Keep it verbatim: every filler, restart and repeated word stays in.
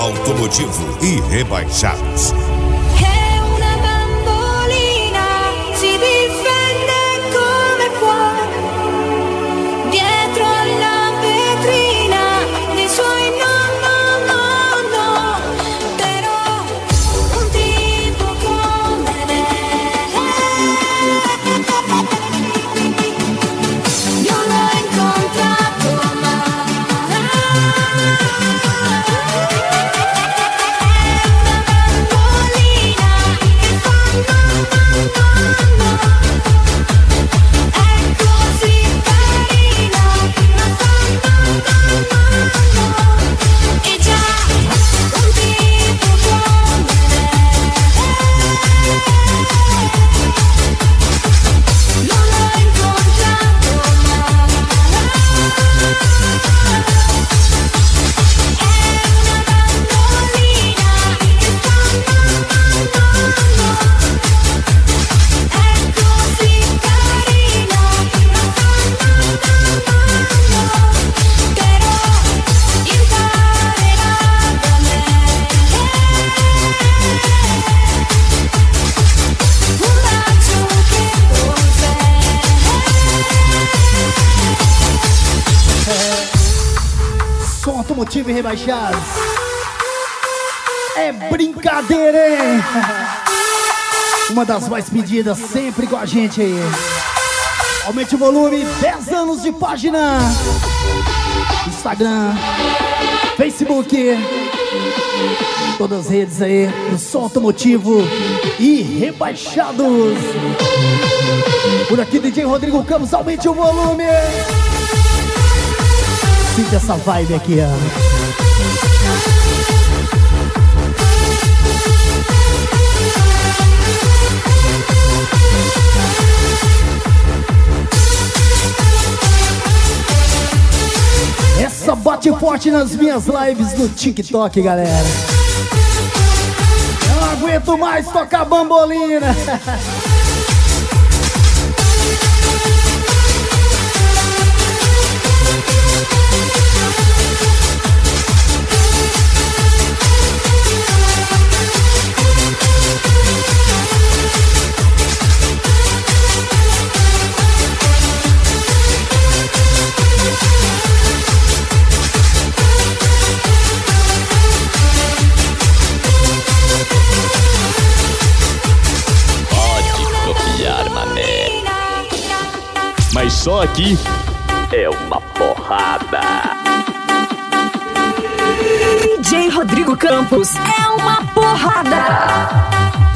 automotivo e rebaixados. Automotivo e rebaixados. É brincadeira, hein? Uma das mais pedidas sempre com a gente aí. Aumente o volume, dez anos de página. Instagram, Facebook, todas as redes aí do som automotivo e rebaixados. Por aqui, D J Rodrigo Campos, aumente o volume. Sinta essa vibe aqui, ó. Essa bate forte nas minhas lives no TikTok, galera. Não aguento mais tocar bambolina. Mas só aqui é uma porrada. D J Rodrigo Campos é uma porrada.